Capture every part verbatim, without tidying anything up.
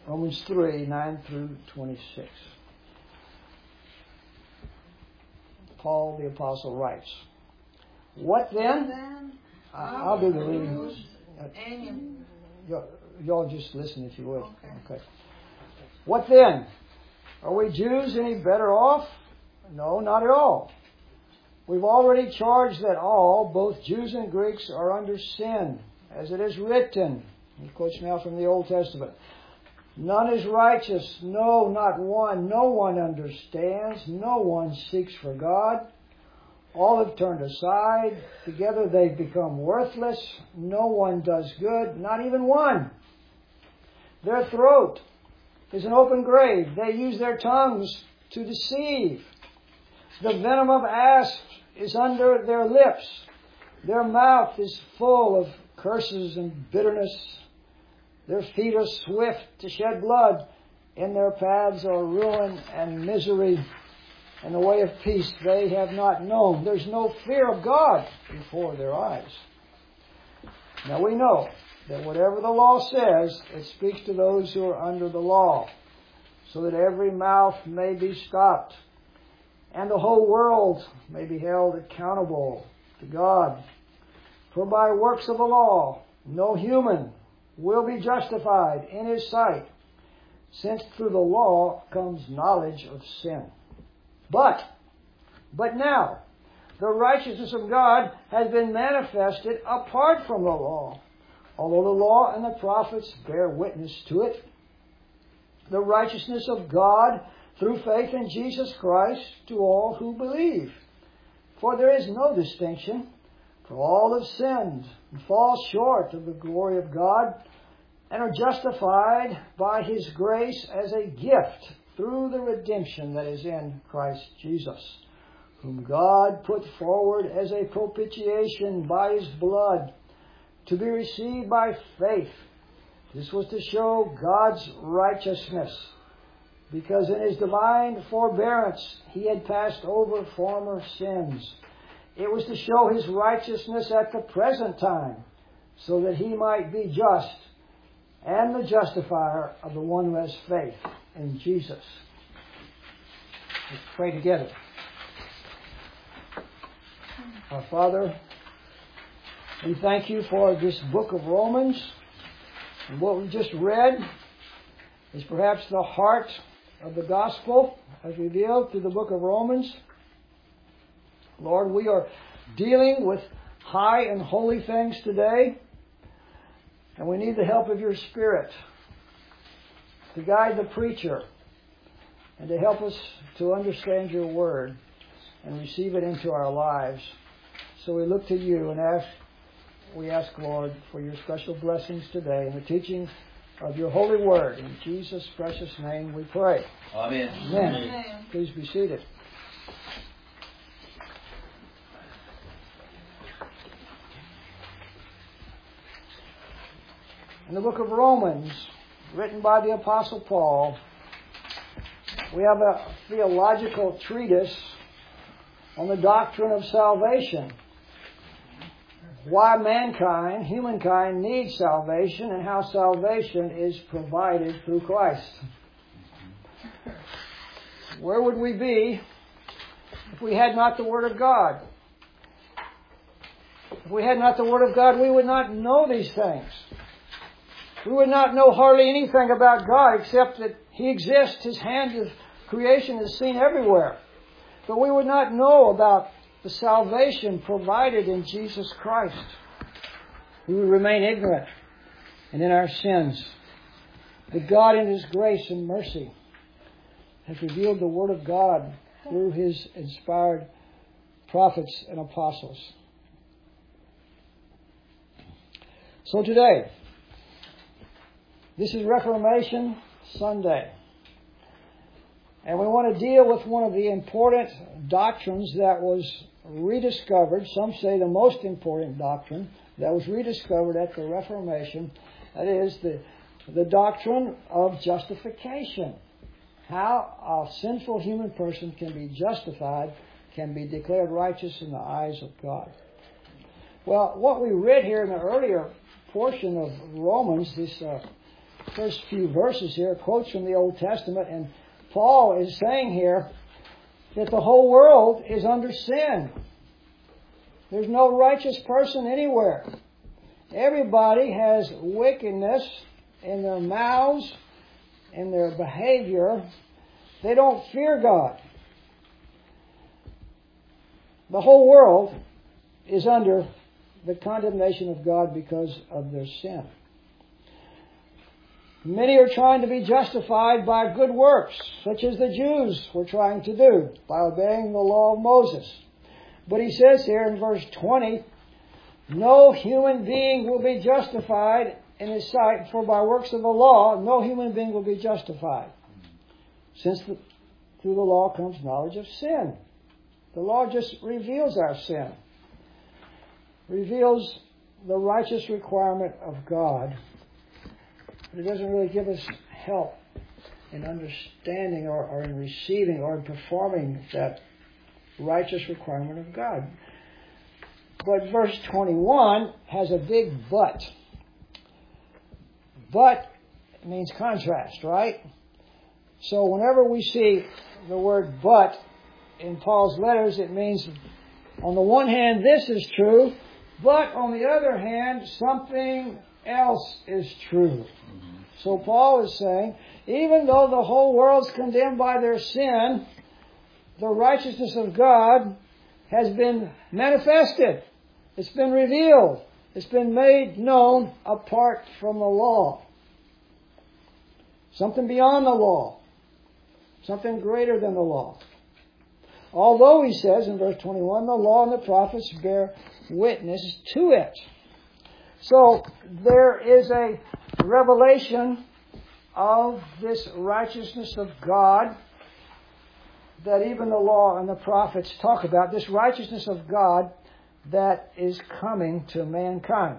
Romans three, nine through twenty-six. Paul the Apostle writes, "What then?" I'll do the reading. Y'all just listen if you will. Okay. "What then? Are we Jews any better off? No, not at all. We've already charged that all, both Jews and Greeks, are under sin, as it is written." He quotes now from the Old Testament. "None is righteous, no, not one. No one understands. No one seeks for God. All have turned aside. Together they've become worthless. No one does good, not even one. Their throat is an open grave. They use their tongues to deceive. The venom of asps is under their lips. Their mouth is full of curses and bitterness. Their feet are swift to shed blood. In their paths are ruin and misery. And the way of peace they have not known." There's no fear of God before their eyes. Now we know that whatever the law says, it speaks to those who are under the law, so that every mouth may be stopped, and the whole world may be held accountable to God. For by works of the law, no human will be justified in his sight, since through the law comes knowledge of sin. But, but now, the righteousness of God has been manifested apart from the law, although the law and the prophets bear witness to it. The righteousness of God through faith in Jesus Christ to all who believe. For there is no distinction, for all have sinned and fall short of the glory of God, and are justified by His grace as a gift through the redemption that is in Christ Jesus, whom God put forward as a propitiation by His blood, to be received by faith. This was to show God's righteousness, because in His divine forbearance He had passed over former sins. It was to show His righteousness at the present time, so that He might be just and the justifier of the one who has faith in Jesus. Let's pray together. Our Father, we thank You for this book of Romans. And what we just read is perhaps the heart of the gospel as revealed through the book of Romans. Lord, we are dealing with high and holy things today, and we need the help of Your Spirit to guide the preacher and to help us to understand Your Word and receive it into our lives. So we look to You and ask, we ask, Lord, for Your special blessings today in the teaching of Your holy Word. In Jesus' precious name we pray. Amen. Amen. Amen. Please be seated. In the book of Romans, written by the Apostle Paul, we have a theological treatise on the doctrine of salvation. Why mankind, humankind, needs salvation and how salvation is provided through Christ. Where would we be if we had not the Word of God? If we had not the Word of God, we would not know these things. We would not know hardly anything about God except that He exists. His hand of creation is seen everywhere. But we would not know about the salvation provided in Jesus Christ. We would remain ignorant and in our sins. But God in His grace and mercy has revealed the Word of God through His inspired prophets and apostles. So today, this is Reformation Sunday. And we want to deal with one of the important doctrines that was rediscovered. Some say the most important doctrine that was rediscovered at the Reformation. That is the, the doctrine of justification. How a sinful human person can be justified, can be declared righteous in the eyes of God. Well, what we read here in the earlier portion of Romans, this uh, first few verses here, quotes from the Old Testament, and Paul is saying here that the whole world is under sin. There's no righteous person anywhere. Everybody has wickedness in their mouths, in their behavior. They don't fear God. The whole world is under the condemnation of God because of their sin. Many are trying to be justified by good works, such as the Jews were trying to do by obeying the law of Moses. But he says here in verse twenty, no human being will be justified in his sight, for by works of the law, no human being will be justified. Since the, through the law comes knowledge of sin. The law just reveals our sin. Reveals the righteous requirement of God. But it doesn't really give us help in understanding or, or in receiving or in performing that righteous requirement of God. But verse twenty-one has a big but. But means contrast, right? So whenever we see the word but in Paul's letters, it means on the one hand this is true, but on the other hand something else is true. Mm-hmm. So Paul is saying, even though the whole world's condemned by their sin, the righteousness of God has been manifested. It's been revealed. It's been made known apart from the law. Something beyond the law. Something greater than the law. Although, he says in verse twenty-one, the law and the prophets bear witness to it. So, there is a revelation of this righteousness of God that even the law and the prophets talk about. This righteousness of God that is coming to mankind.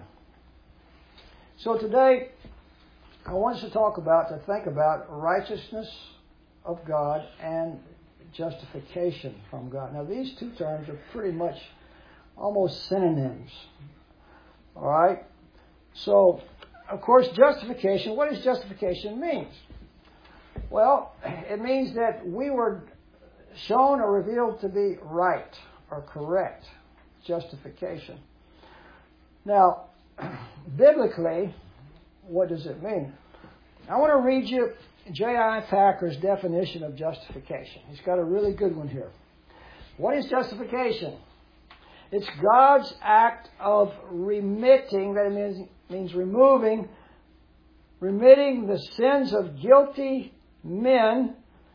So today, I want us to talk about, to think about righteousness of God and justification from God. Now, these two terms are pretty much almost synonyms. All right? So, of course, justification, what does justification mean? Well, it means that we were shown or revealed to be right or correct. Justification. Now, biblically, what does it mean? I want to read you J I Packer's definition of justification. He's got a really good one here. What is justification? It's God's act of remitting, that means, means removing, remitting the sins of guilty men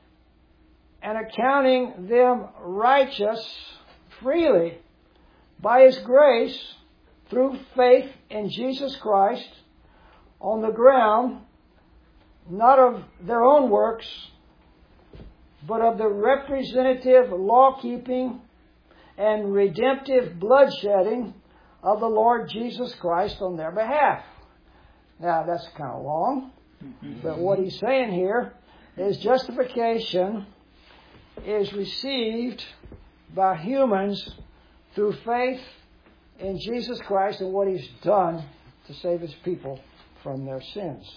and accounting them righteous freely by His grace through faith in Jesus Christ on the ground, not of their own works, but of the representative law-keeping and redemptive bloodshedding of the Lord Jesus Christ on their behalf. Now, that's kind of long, but what he's saying here is justification is received by humans through faith in Jesus Christ and what He's done to save His people from their sins.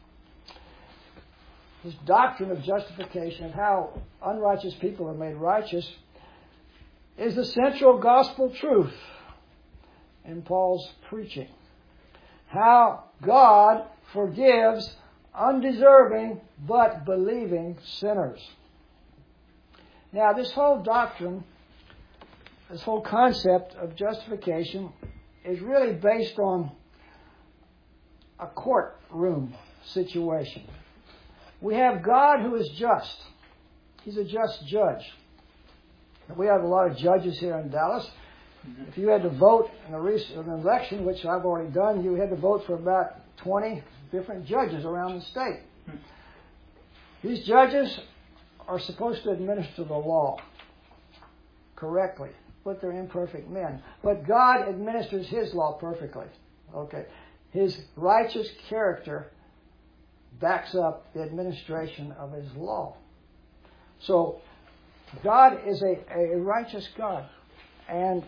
This doctrine of justification, of how unrighteous people are made righteous, is the central gospel truth in Paul's preaching. How God forgives undeserving but believing sinners. Now, this whole doctrine, this whole concept of justification is really based on a courtroom situation. We have God who is just. He's a just judge. We have a lot of judges here in Dallas. If you had to vote in a recent election, which I've already done, you had to vote for about twenty different judges around the state. These judges are supposed to administer the law correctly, but they're imperfect men. But God administers His law perfectly. Okay. His righteous character backs up the administration of His law. So, God is a, a righteous God. And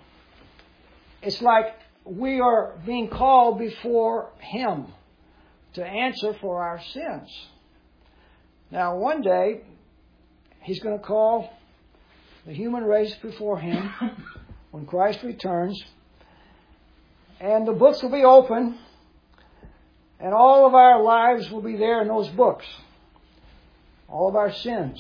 it's like we are being called before Him to answer for our sins. Now, one day, He's going to call the human race before Him when Christ returns, and the books will be open, and all of our lives will be there in those books. All of our sins.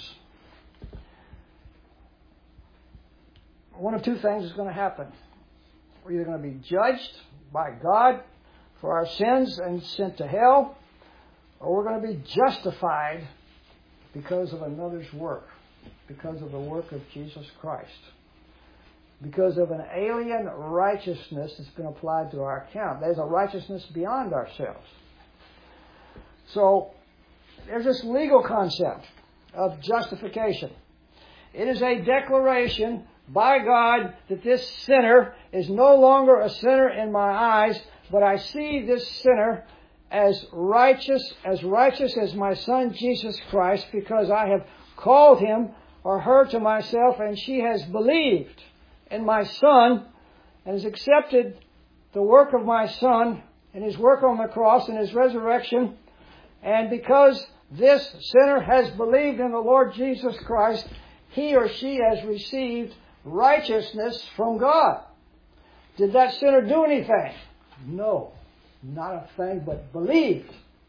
One of two things is going to happen. We're either going to be judged by God for our sins and sent to hell, or we're going to be justified because of another's work, because of the work of Jesus Christ, because of an alien righteousness that's been applied to our account. There's a righteousness beyond ourselves. So, there's this legal concept of justification. It is a declaration by God that this sinner is no longer a sinner in my eyes, but I see this sinner as righteous, as righteous as my Son Jesus Christ, because I have called him or her to myself, and she has believed in my Son and has accepted the work of my Son and His work on the cross and His resurrection. And because this sinner has believed in the Lord Jesus Christ, he or she has received righteousness from God. Did that sinner do anything? No, not a thing, but believed.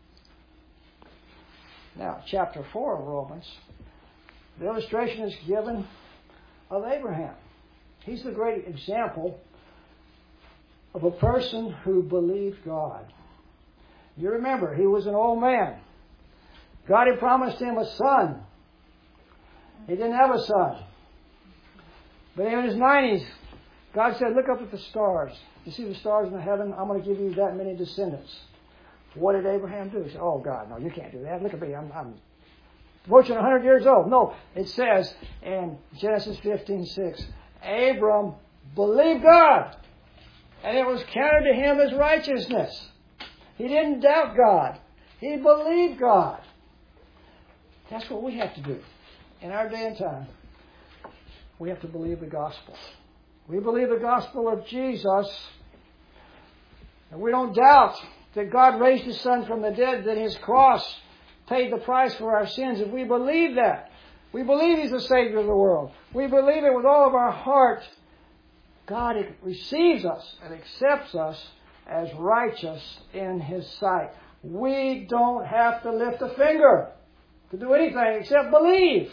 Now, chapter four of Romans, the illustration is given of Abraham. He's the great example of a person who believed God. You remember, he was an old man. God had promised him a son. He didn't have a son. But in his nineties, God said, look up at the stars. You see the stars in the heaven? I'm going to give you that many descendants. What did Abraham do? He said, oh, God, no, you can't do that. Look at me. I'm, I'm approaching one hundred years old. No, it says in Genesis fifteen six, Abram believed God, and it was counted to him as righteousness. He didn't doubt God. He believed God. That's what we have to do. In our day and time, we have to believe the gospel. We believe the gospel of Jesus, and we don't doubt that God raised His Son from the dead, that His cross paid the price for our sins. If we believe that, we believe He's the Savior of the world, we believe it with all of our heart, God receives us and accepts us as righteous in His sight. We don't have to lift a finger to do anything except believe.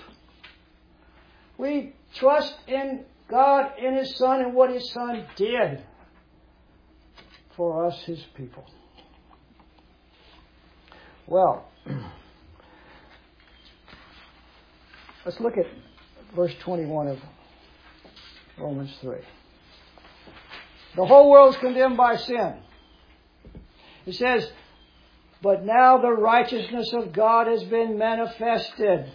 We trust in God, in His Son, and what His Son did for us, His people. Well, let's look at verse twenty-one of Romans three. The whole world is condemned by sin. It says, but now the righteousness of God has been manifested.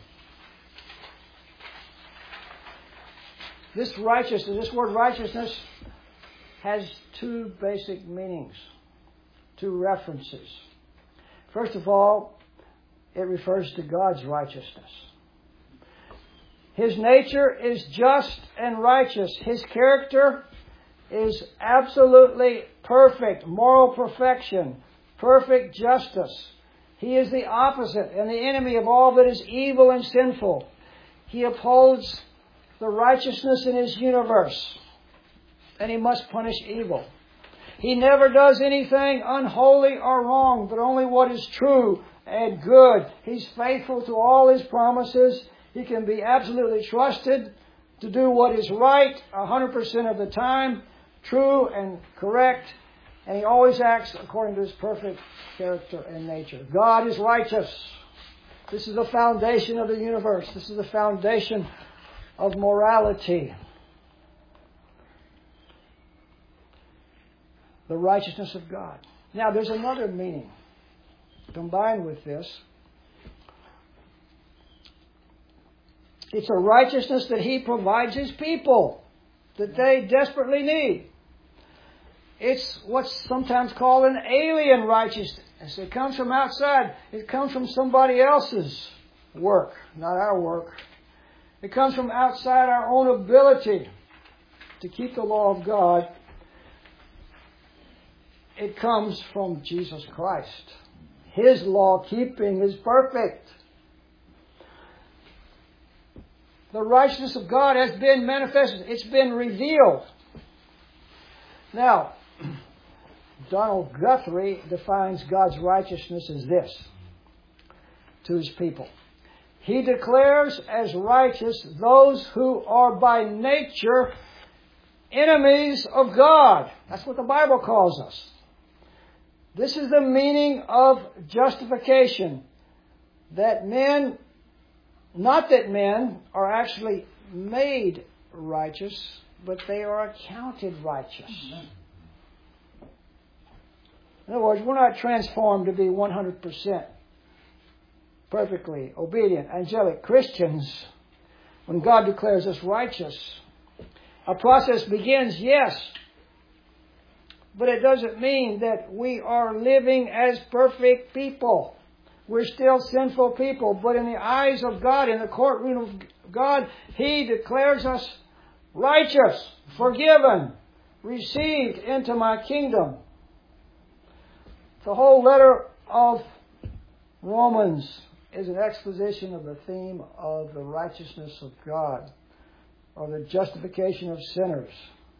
This righteousness, this word righteousness, has two basic meanings, two references. First of all, it refers to God's righteousness. His nature is just and righteous. His character is absolutely perfect, moral perfection, perfect justice. He is the opposite and the enemy of all that is evil and sinful. He upholds the righteousness in His universe, and He must punish evil. He never does anything unholy or wrong, but only what is true and good. He's faithful to all His promises. He can be absolutely trusted to do what is right one hundred percent of the time, true and correct, and He always acts according to His perfect character and nature. God is righteous. This is the foundation of the universe. This is the foundation of morality. The righteousness of God. Now, there's another meaning combined with this. It's a righteousness that He provides His people, that they desperately need. It's what's sometimes called an alien righteousness. It comes from outside. It comes from somebody else's work, not our work. It comes from outside our own ability to keep the law of God. It comes from Jesus Christ. His law keeping is perfect. The righteousness of God has been manifested. It's been revealed. Now, Donald Guthrie defines God's righteousness as this to His people. He declares as righteous those who are by nature enemies of God. That's what the Bible calls us. This is the meaning of justification. That men, not that men are actually made righteous, but they are accounted righteous. In other words, we're not transformed to be one hundred percent perfectly obedient, angelic Christians when God declares us righteous. A process begins, yes, but it doesn't mean that we are living as perfect people. We're still sinful people, but in the eyes of God, in the courtroom of God, He declares us righteous, forgiven, received into my kingdom. The whole letter of Romans is an exposition of the theme of the righteousness of God, or the justification of sinners.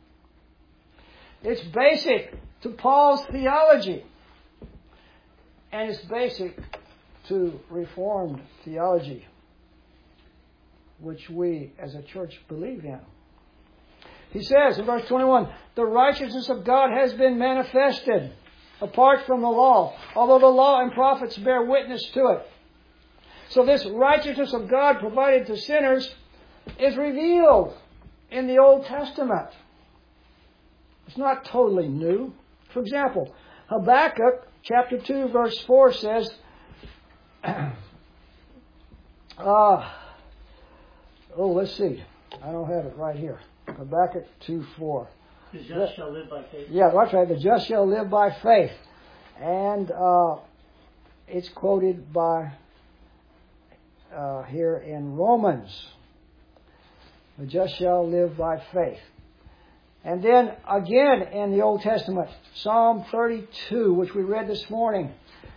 It's basic to Paul's theology, and it's basic to Reformed theology, which we as a church believe in. He says in verse twenty-one, the righteousness of God has been manifested apart from the law, although the law and prophets bear witness to it. So this righteousness of God provided to sinners is revealed in the Old Testament. It's not totally new. For example, Habakkuk chapter two verse four says, uh, oh, let's see. I don't have it right here. Habakkuk two four. The just shall live by faith. Yeah, that's right. The just shall live by faith. And uh, it's quoted by uh, here in Romans. The just shall live by faith. And then again in the Old Testament, Psalm thirty-two, which we read this morning.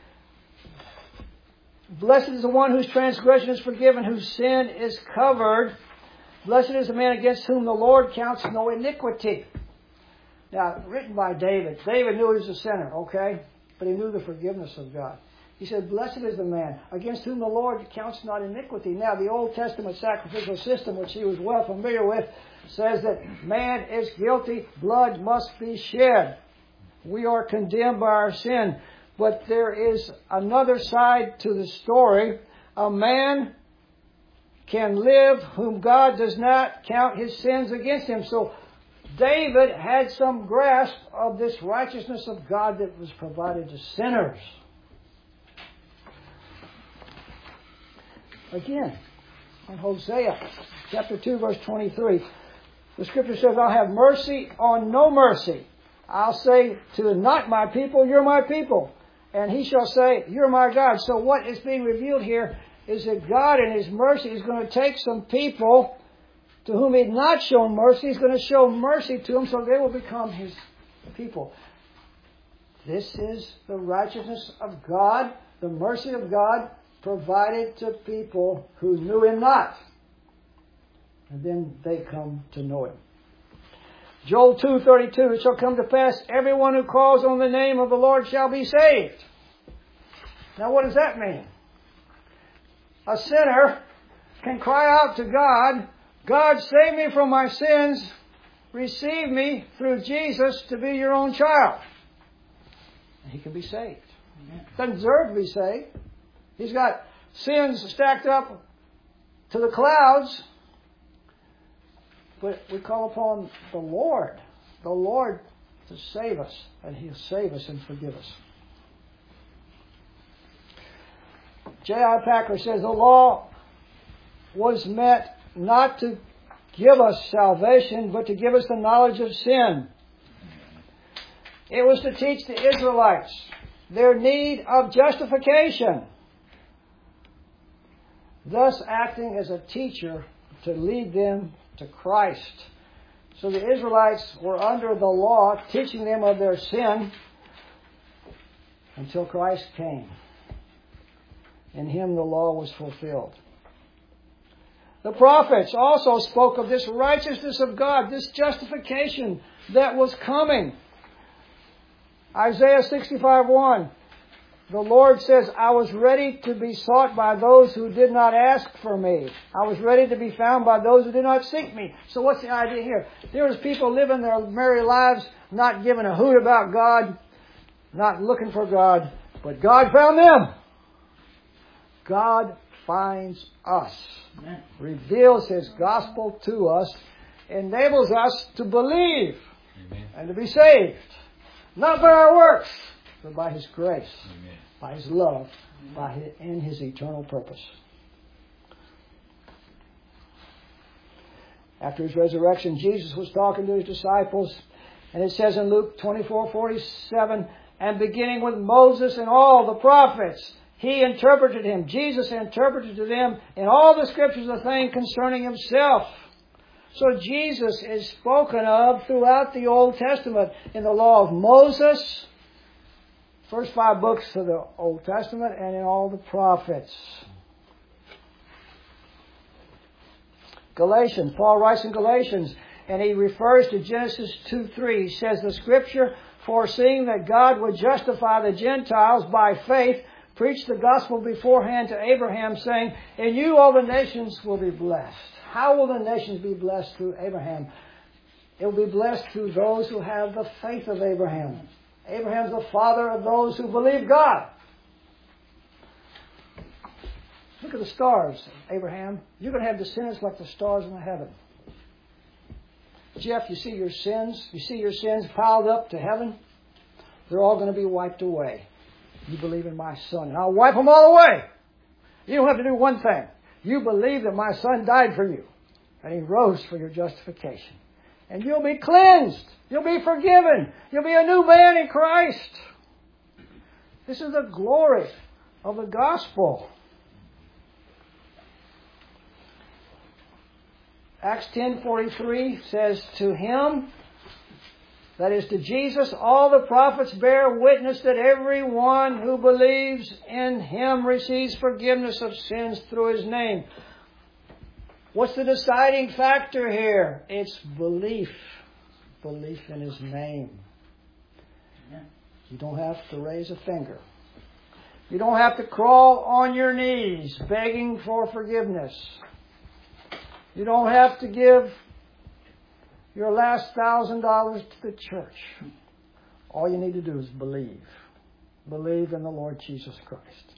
Blessed is the one whose transgression is forgiven, whose sin is covered. Blessed is the man against whom the Lord counts no iniquity. Now, written by David. David knew he was a sinner, okay? But he knew the forgiveness of God. He said, blessed is the man against whom the Lord counts not iniquity. Now, the Old Testament sacrificial system, which he was well familiar with, says that man is guilty, blood must be shed. We are condemned by our sin. But there is another side to the story. A man can live whom God does not count his sins against him. So David had some grasp of this righteousness of God that was provided to sinners. Again, in Hosea chapter two verse twenty-three, the scripture says, I'll have mercy on no mercy. I'll say to the not my people, you're my people. And he shall say, you're my God. So what is being revealed here is that God in His mercy is going to take some people to whom He had not shown mercy. He's going to show mercy to them so they will become His people. This is the righteousness of God, the mercy of God provided to people who knew Him not. And then they come to know Him. Joel two thirty-two, it shall come to pass, everyone who calls on the name of the Lord shall be saved. Now what does that mean? A sinner can cry out to God, God, save me from my sins. Receive me through Jesus to be your own child. And he can be saved. Doesn't deserve to be saved. He's got sins stacked up to the clouds. But we call upon the Lord, the Lord to save us. And He'll save us and forgive us. J I Packer says the law was meant not to give us salvation, but to give us the knowledge of sin. It was to teach the Israelites their need of justification, thus acting as a teacher to lead them to Christ. So the Israelites were under the law, teaching them of their sin until Christ came. In Him the law was fulfilled. The prophets also spoke of this righteousness of God, this justification that was coming. Isaiah sixty-five one. The Lord says, I was ready to be sought by those who did not ask for me. I was ready to be found by those who did not seek me. So what's the idea here? There was people living their merry lives, not giving a hoot about God, not looking for God, but God found them. God finds us, Amen. Reveals His gospel to us, enables us to believe Amen. And to be saved. Not by our works, but by His grace, Amen. By His love, Amen. By His, in His eternal purpose. After His resurrection, Jesus was talking to His disciples, and it says in Luke twenty-four forty-seven, and beginning with Moses and all the prophets, He interpreted him. Jesus interpreted to them in all the Scriptures a thing concerning Himself. So Jesus is spoken of throughout the Old Testament in the law of Moses, first five books of the Old Testament, and in all the prophets. Galatians, Paul writes in Galatians, and he refers to Genesis two three. He says, the Scripture, foreseeing that God would justify the Gentiles by faith, preached the gospel beforehand to Abraham, saying, in you all the nations will be blessed. How will the nations be blessed through Abraham? It will be blessed through those who have the faith of Abraham. Abraham's the father of those who believe God. Look at the stars, Abraham. You're going to have descendants like the stars in the heaven. Jeff, you see your sins? You see your sins piled up to heaven? They're all going to be wiped away. You believe in my Son, and I'll wipe them all away. You don't have to do one thing. You believe that my Son died for you, and He rose for your justification. And you'll be cleansed. You'll be forgiven. You'll be a new man in Christ. This is the glory of the gospel. Acts ten forty-three says, to Him, that is to Jesus, all the prophets bear witness that everyone who believes in Him receives forgiveness of sins through His name. What's the deciding factor here? It's belief. Belief in His name. You don't have to raise a finger. You don't have to crawl on your knees begging for forgiveness. You don't have to give your last thousand dollars to the church. All you need to do is believe. Believe in the Lord Jesus Christ.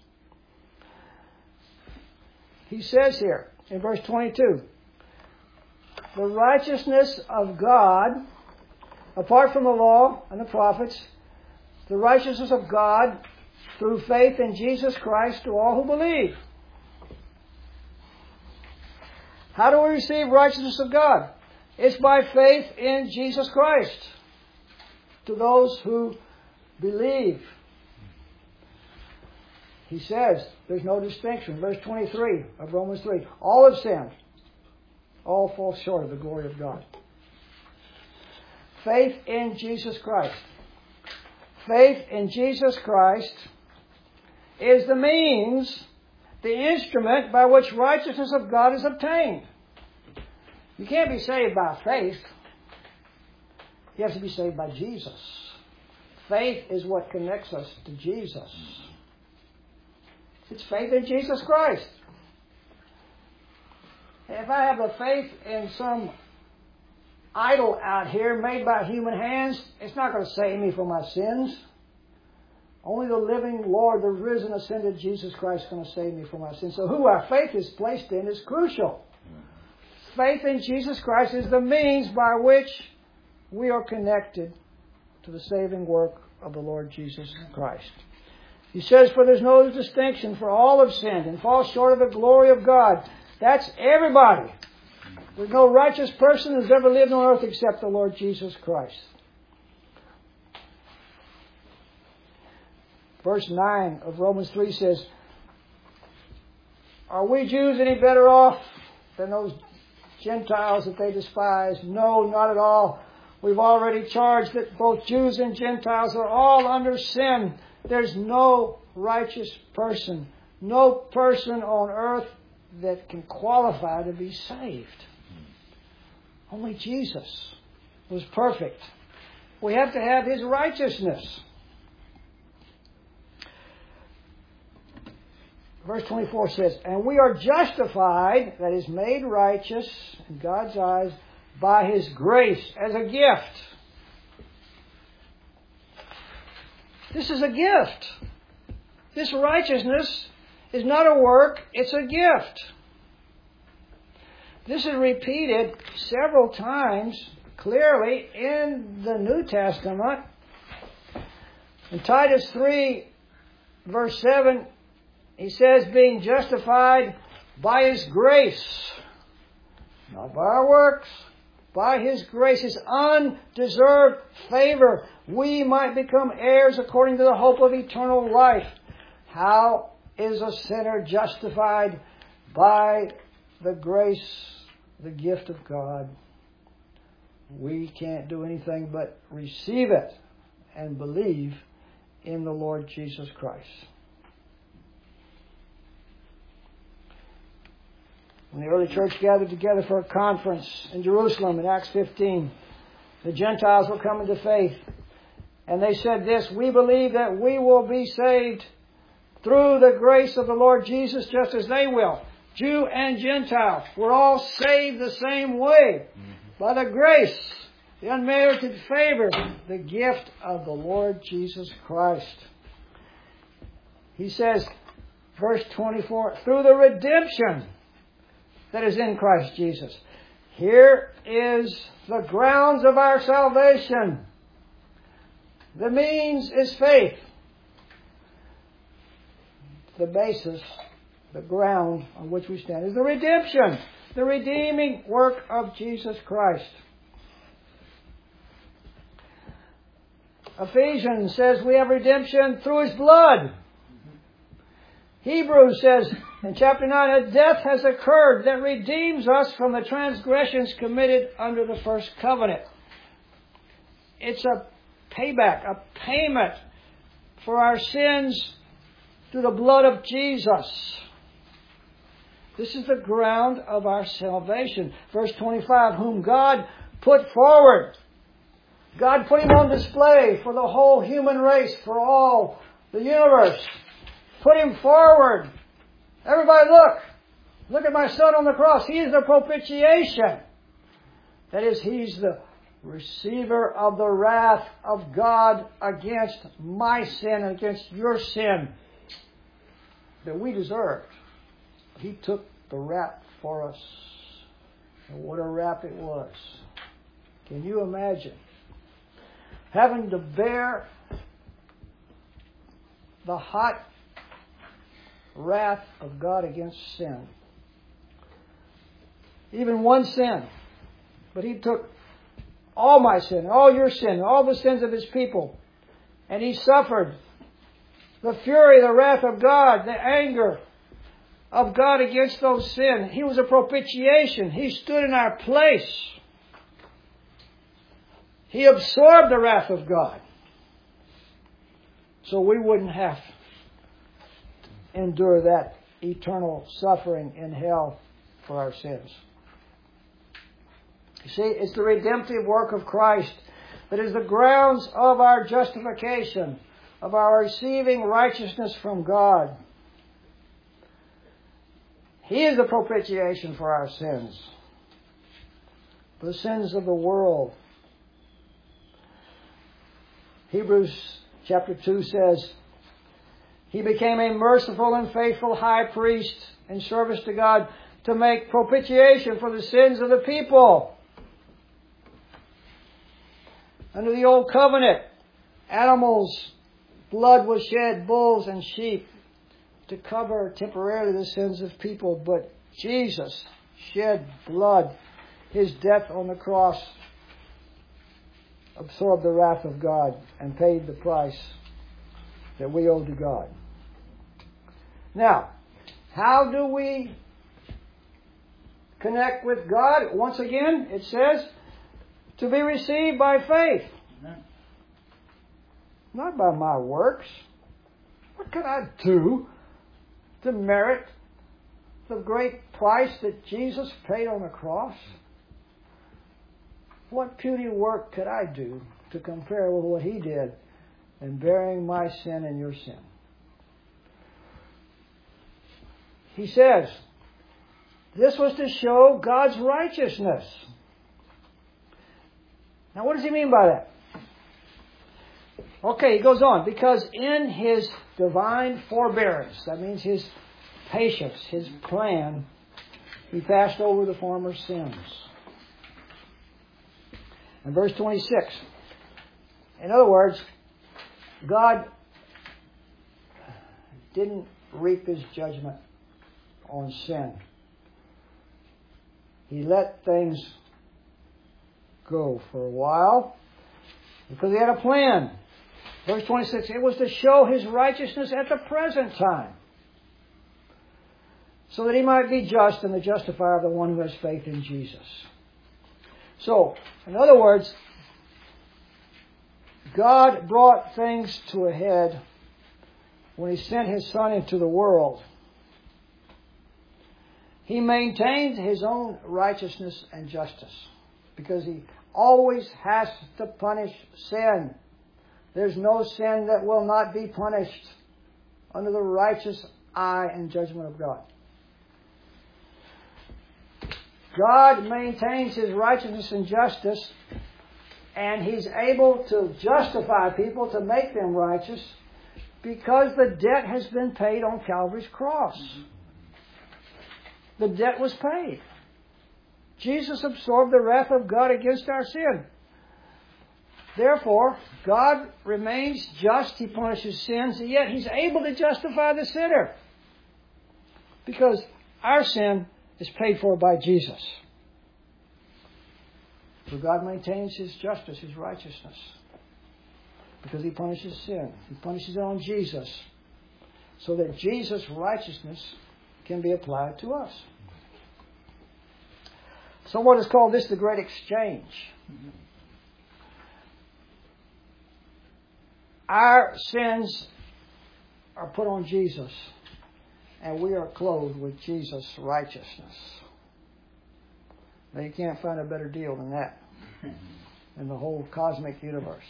He says here in verse twenty-two, the righteousness of God, apart from the law and the prophets, the righteousness of God through faith in Jesus Christ to all who believe. How do we receive righteousness of God? It's by faith in Jesus Christ to those who believe. He says there's no distinction. Verse twenty-three of Romans three. All have sinned. All fall short of the glory of God. Faith in Jesus Christ. Faith in Jesus Christ is the means, the instrument by which righteousness of God is obtained. You can't be saved by faith. You have to be saved by Jesus. Faith is what connects us to Jesus. It's faith in Jesus Christ. If I have a faith in some idol out here made by human hands, it's not going to save me from my sins. Only the living Lord, the risen, ascended Jesus Christ is going to save me from my sins. So who our faith is placed in is crucial. Faith in Jesus Christ is the means by which we are connected to the saving work of the Lord Jesus Christ. He says, for there's no distinction, for all have sinned and fall short of the glory of God. That's everybody. There's no righteous person who's ever lived on earth except the Lord Jesus Christ. Verse nine of Romans three says, are we Jews any better off than those Gentiles that they despise? No, not at all. We've already charged that both Jews and Gentiles are all under sin. There's no righteous person, no person on earth that can qualify to be saved. Only Jesus was perfect. We have to have His righteousness. Verse twenty-four says, and we are justified, that is made righteous in God's eyes, by His grace as a gift. This is a gift. This righteousness is not a work, it's a gift. This is repeated several times clearly in the New Testament. In Titus three, verse seven, he says, being justified by His grace, not by our works, by His grace, His undeserved favor, we might become heirs according to the hope of eternal life. How is a sinner justified? By the grace, the gift of God. We can't do anything but receive it and believe in the Lord Jesus Christ. When the early church gathered together for a conference in Jerusalem in Acts fifteen, the Gentiles were coming to faith. And they said this, we believe that we will be saved through the grace of the Lord Jesus just as they will. Jew and Gentile, we're all saved the same way. Mm-hmm. By the grace, the unmerited favor, the gift of the Lord Jesus Christ. He says, verse twenty-four, through the redemption that is in Christ Jesus. Here is the grounds of our salvation. The means is faith. The basis, the ground on which we stand is the redemption, the redeeming work of Jesus Christ. Ephesians says we have redemption through His blood. Hebrews says in chapter nine, a death has occurred that redeems us from the transgressions committed under the first covenant. It's a payback, a payment for our sins through the blood of Jesus. This is the ground of our salvation. Verse twenty-five, whom God put forward. God put Him on display for the whole human race, for all the universe. Put Him forward. Everybody look. Look at my Son on the cross. He is the propitiation. That is, He's the receiver of the wrath of God against my sin and against your sin that we deserved. He took the rap for us. And what a rap it was. Can you imagine having to bear the hot wrath of God against sin? Even one sin. But He took all my sin, all your sin, all the sins of His people. And He suffered the fury, the wrath of God, the anger of God against those sins. He was a propitiation. He stood in our place. He absorbed the wrath of God. So we wouldn't have to endure that eternal suffering in hell for our sins. You see, it's the redemptive work of Christ that is the grounds of our justification, of our receiving righteousness from God. He is the propitiation for our sins, for the sins of the world. Hebrews chapter two says, He became a merciful and faithful high priest in service to God to make propitiation for the sins of the people. Under the old covenant, animals' blood was shed, bulls and sheep, to cover temporarily the sins of people. But Jesus shed blood. His death on the cross absorbed the wrath of God and paid the price that we owe to God. Now, how do we connect with God? Once again, it says, to be received by faith. Amen. Not by my works. What can I do to merit the great price that Jesus paid on the cross? What puny work could I do to compare with what He did in bearing my sin and your sin? He says, this was to show God's righteousness. Now what does He mean by that? Okay, he goes on. Because in His divine forbearance, that means His patience, His plan, He passed over the former sins. In verse twenty-six, in other words, God didn't reap His judgment on sin. He let things go for a while because He had a plan. Verse twenty-six, it was to show His righteousness at the present time, so that He might be just and the justifier of the one who has faith in Jesus. So, in other words, God brought things to a head when He sent His Son into the world. He maintained His own righteousness and justice because He always has to punish sin. There's no sin that will not be punished under the righteous eye and judgment of God. God maintains His righteousness and justice, and He's able to justify people, to make them righteous, because the debt has been paid on Calvary's cross. The debt was paid. Jesus absorbed the wrath of God against our sin. Therefore, God remains just. He punishes sins, and yet He's able to justify the sinner, because our sin is paid for by Jesus. So God maintains His justice, His righteousness, because He punishes sin. He punishes it on Jesus, so that Jesus' righteousness can be applied to us. Someone has called this the great exchange. Our sins are put on Jesus, and we are clothed with Jesus' righteousness. Now, you can't find a better deal than that in the whole cosmic universe.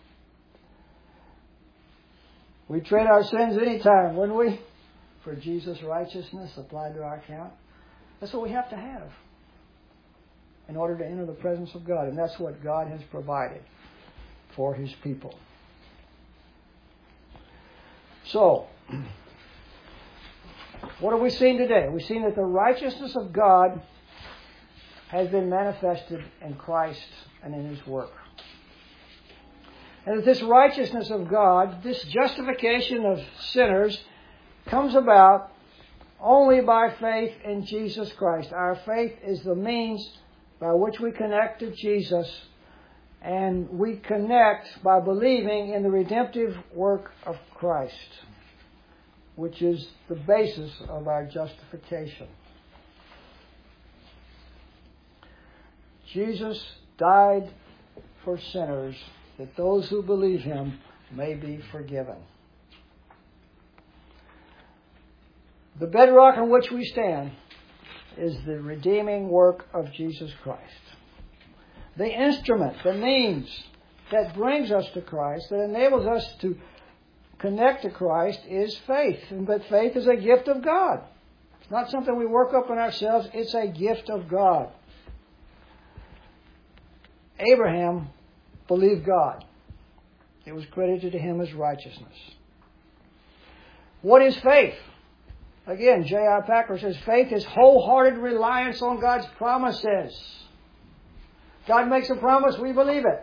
We trade our sins anytime, wouldn't we? For Jesus' righteousness applied to our account. That's what we have to have in order to enter the presence of God. And that's what God has provided for His people. So, what have we seen today? We've seen that the righteousness of God has been manifested in Christ and in His work. And that this righteousness of God, this justification of sinners, comes about only by faith in Jesus Christ. Our faith is the means by which we connect to Jesus, and we connect by believing in the redemptive work of Christ, which is the basis of our justification. Jesus died for sinners, that those who believe Him may be forgiven. The bedrock on which we stand is the redeeming work of Jesus Christ. The instrument, the means that brings us to Christ, that enables us to connect to Christ, is faith. But faith is a gift of God. It's not something we work up in ourselves. It's a gift of God. Abraham believed God. It was credited to him as righteousness. What is faith? Again, J I Packer says, faith is wholehearted reliance on God's promises. God makes a promise, we believe it.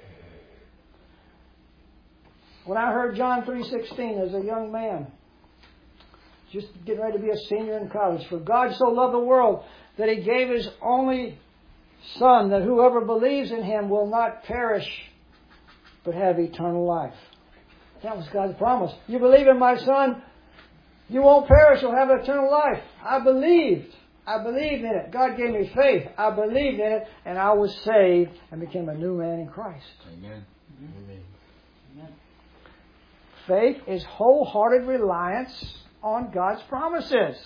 When I heard John three sixteen as a young man, just getting ready to be a senior in college, for God so loved the world that He gave His only Son, that whoever believes in Him will not perish, but have eternal life. That was God's promise. You believe in my Son, you won't perish, you'll have eternal life. I believed. I believed in it. God gave me faith. I believed in it, and I was saved and became a new man in Christ. Amen. Amen. Faith is wholehearted reliance on God's promises.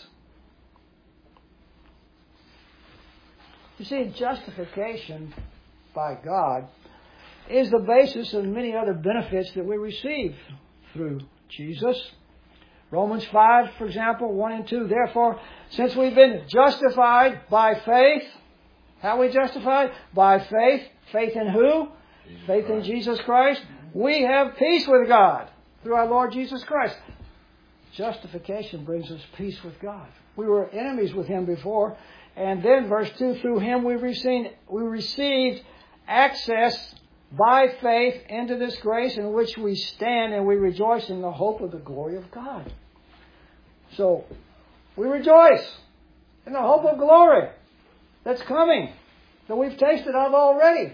You see, justification by God is the basis of many other benefits that we receive through Jesus. Romans five, for example, one and two. Therefore, since we've been justified by faith, how are we justified? By faith. Faith in who? Jesus faith Christ. In Jesus Christ. We have peace with God through our Lord Jesus Christ. Justification brings us peace with God. We were enemies with Him before. And then verse two, through Him we received, we received access by faith into this grace in which we stand, and we rejoice in the hope of the glory of God. So, we rejoice in the hope of glory that's coming, that we've tasted of already.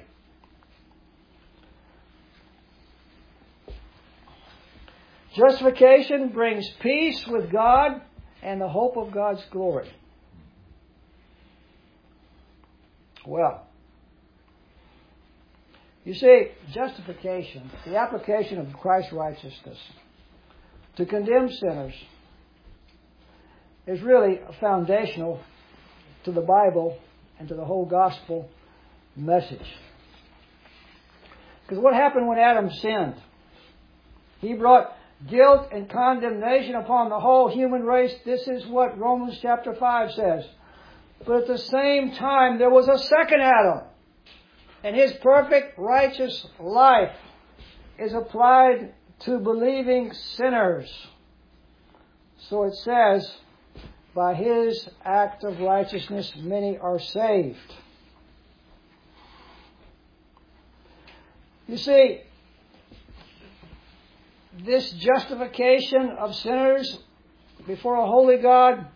Justification brings peace with God and the hope of God's glory. Well, you see, justification, the application of Christ's righteousness to condemn sinners, is really foundational to the Bible and to the whole gospel message. Because what happened when Adam sinned? He brought guilt and condemnation upon the whole human race. This is what Romans chapter five says. But at the same time, there was a second Adam. And his perfect righteous life is applied to believing sinners. So it says, by his act of righteousness, many are saved. You see, this justification of sinners before a holy God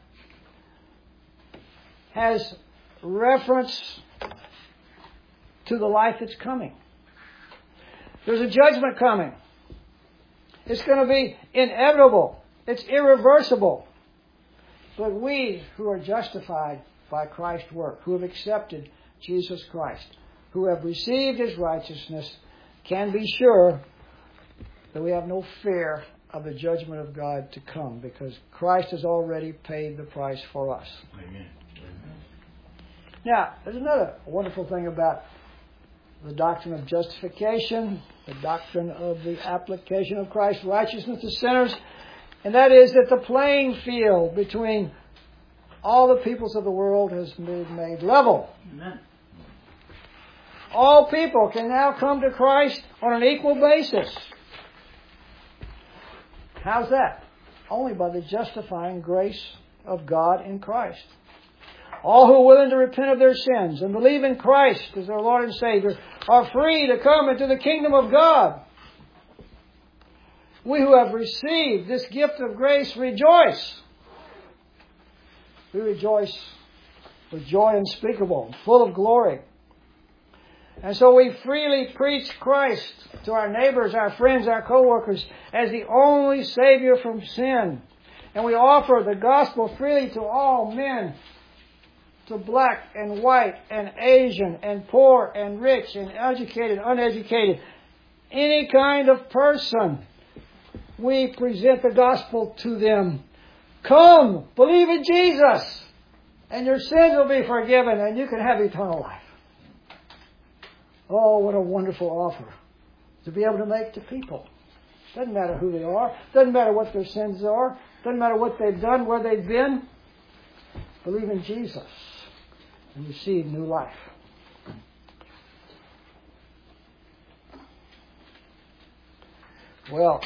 has reference to the life that's coming. There's a judgment coming. It's going to be inevitable. It's irreversible. But we who are justified by Christ's work, who have accepted Jesus Christ, who have received His righteousness, can be sure that we have no fear of the judgment of God to come, because Christ has already paid the price for us. Amen. Now, there's another wonderful thing about the doctrine of justification, the doctrine of the application of Christ's righteousness to sinners, and that is that the playing field between all the peoples of the world has been made level. Amen. All people can now come to Christ on an equal basis. How's that? Only by the justifying grace of God in Christ. All who are willing to repent of their sins and believe in Christ as their Lord and Savior are free to come into the kingdom of God. We who have received this gift of grace rejoice. We rejoice with joy unspeakable, full of glory. And so we freely preach Christ to our neighbors, our friends, our co-workers as the only Savior from sin. And we offer the gospel freely to all men, to black and white and Asian and poor and rich and educated, uneducated, any kind of person. We present the gospel to them. Come, believe in Jesus, and your sins will be forgiven, and you can have eternal life. Oh, what a wonderful offer to be able to make to people. Doesn't matter who they are. Doesn't matter what their sins are. Doesn't matter what they've done, where they've been. Believe in Jesus and receive new life. Well,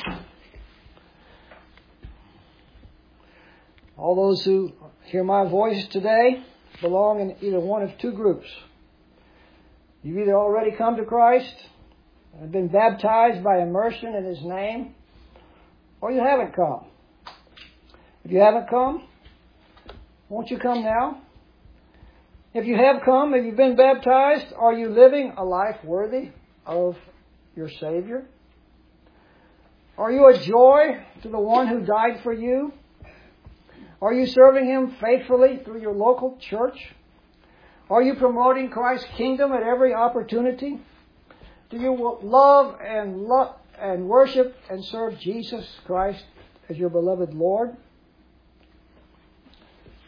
all those who hear my voice today belong in either one of two groups. You've either already come to Christ and been baptized by immersion in His name, or you haven't come. If you haven't come, won't you come now? If you have come, have you been baptized, are you living a life worthy of your Savior? Are you a joy to the one who died for you? Are you serving Him faithfully through your local church? Are you promoting Christ's kingdom at every opportunity? Do you love and love and worship and serve Jesus Christ as your beloved Lord?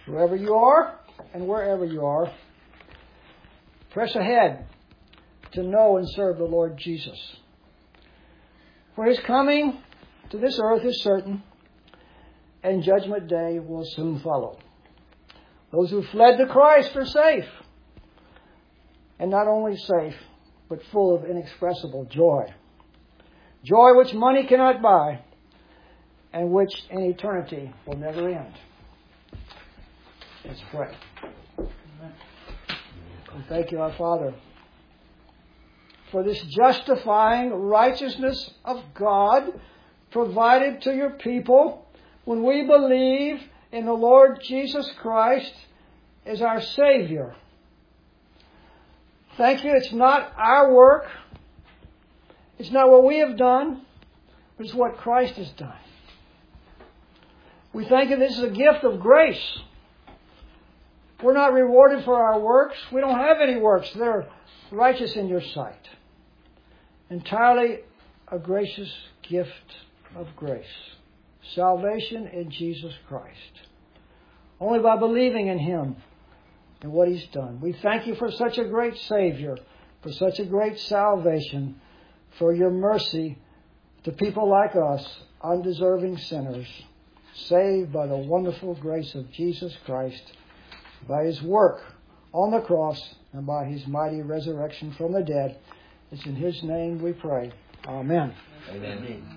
Whoever you are and wherever you are, press ahead to know and serve the Lord Jesus. For His coming to this earth is certain, and Judgment Day will soon follow. Those who fled to Christ are safe, and not only safe, but full of inexpressible joy. Joy which money cannot buy, and which in eternity will never end. Let's pray. And thank you, our Father, for this justifying righteousness of God provided to your people when we believe in the Lord Jesus Christ as our Savior. Thank you, it's not our work, it's not what we have done, but it's what Christ has done. We thank you this is a gift of grace. We're not rewarded for our works. We don't have any works. They're righteous in your sight. Entirely a gracious gift of grace. Salvation in Jesus Christ. Only by believing in Him and what He's done. We thank you for such a great Savior, for such a great salvation, for your mercy to people like us, undeserving sinners, saved by the wonderful grace of Jesus Christ, by His work on the cross and by His mighty resurrection from the dead. It's in His name we pray. Amen. Amen.